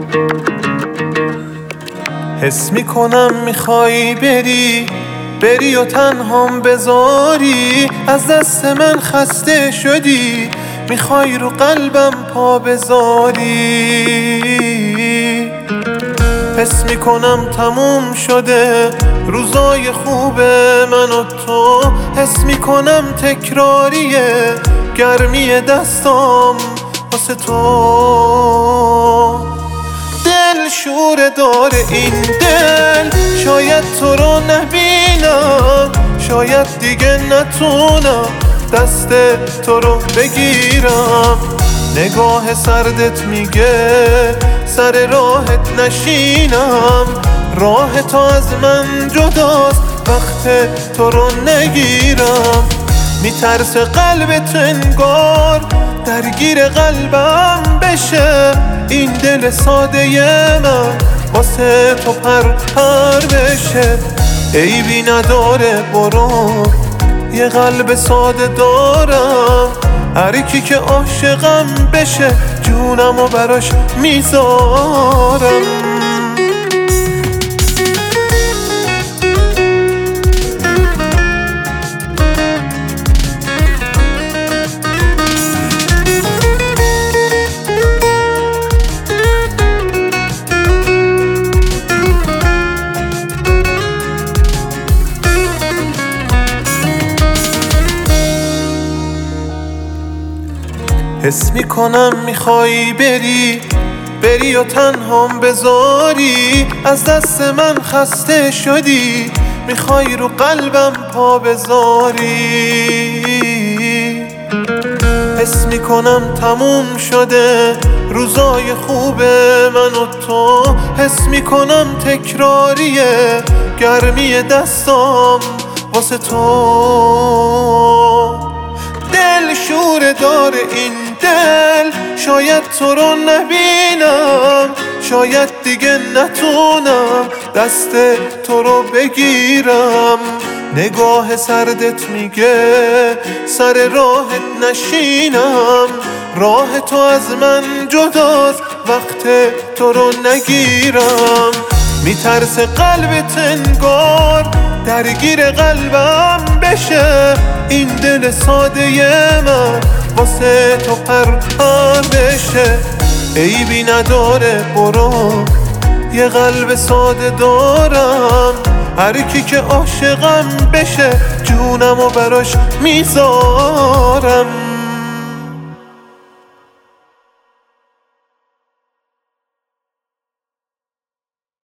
حس میکنم میخوای بری و تنهام بذاری. از دست من خسته شدی، میخوای رو قلبم پا بذاری. حس میکنم تموم شده روزای خوب من و تو. حس میکنم تکراریه گرمی دستام واسه تو. دل شوره داره این دل، شاید تو رو نبینم، شاید دیگه نتونم دست تو رو بگیرم. نگاه سردت میگه سر راهت نشینم، راه تو از من جداست وقت تو رو نگیرم. میترسه قلبت انگار درگیر قلبم بشه، این دل ساده من واسه تو پر بشه. عیبی نداره برو، یه قلب ساده دارم، هر کی که عاشقم بشه جونمو براش میذارم. حس میکنم میخوای بری و تنهام بذاری. از دست من خسته شدی، میخوای رو قلبم پا بذاری. حس میکنم تموم شده روزای خوب من و تو. حس میکنم تکراریه گرمی دستام واسه تو. دل شوره داره این دل، شاید تو رو نبینم، شاید دیگه نتونم دست تو رو بگیرم. نگاه سردت میگه سر راهت نشینم، راه تو از من جداست وقت تو رو نگیرم. میترسه قلبت انگار درگیر قلبم بشه، این دل ساده من واسه تو پر بشه. عیبی نداره برو، یه قلب ساده دارم، هر کی که عاشقم بشه جونمو براش میذارم.